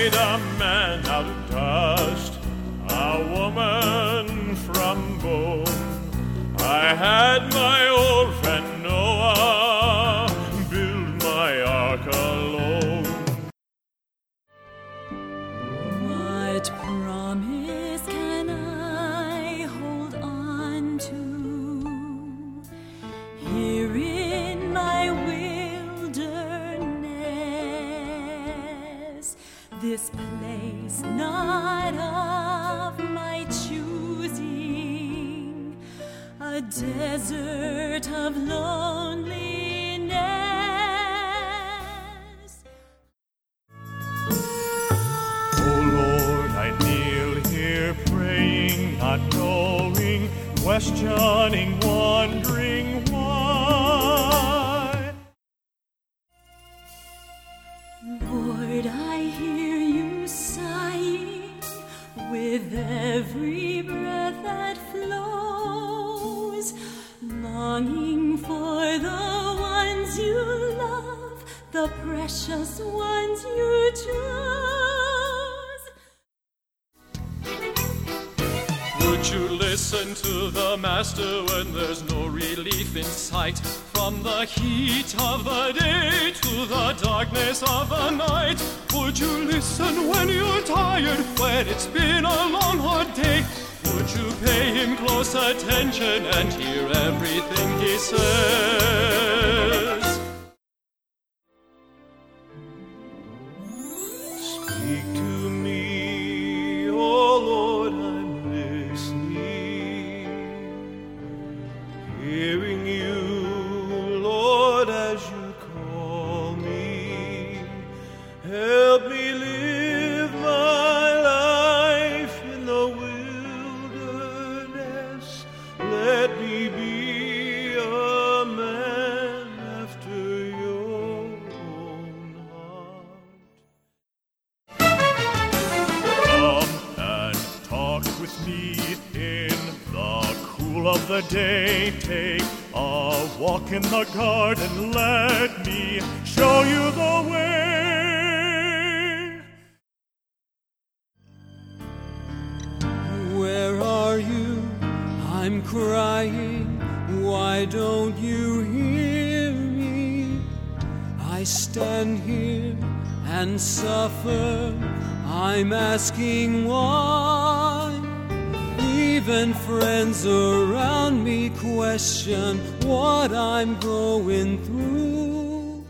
made a man out of dust, a woman from bone. I had my old friend Noah build my ark alone. What promise can I hold on to here in my wilderness? This place not of my choosing, a desert of loneliness. Oh Lord, I kneel here praying, not knowing, questioning, wondering why. Lord, I hear you sighing with every breath that flows, longing for the ones you love, the precious ones you chose. Would you listen to the Master when there's no relief in sight? From the heat of the day to the darkness of the night. Would you listen when you're tired, when it's been a long, hard day? Would you pay him close attention and hear everything he says? Speak to me, oh Lord, I'm listening, hearing you, Lord, as you call me. Help me live my life in the wilderness. Let me be a man after your own heart. Come and talk with me in the cool of the day. Take a walk in the garden. Let me show you the way. Where are you? I'm crying. Why don't you hear me? I stand here and suffer. I'm asking why. Even friends around me question what I'm going through.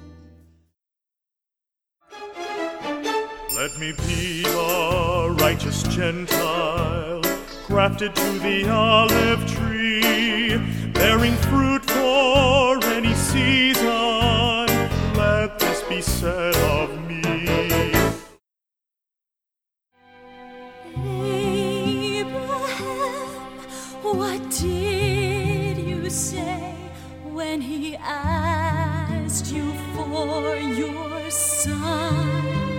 Let me be a righteous Gentile, grafted to the olive tree, bearing fruit for any season. Let this be said of me. Abraham, what did you say when he asked you for your son?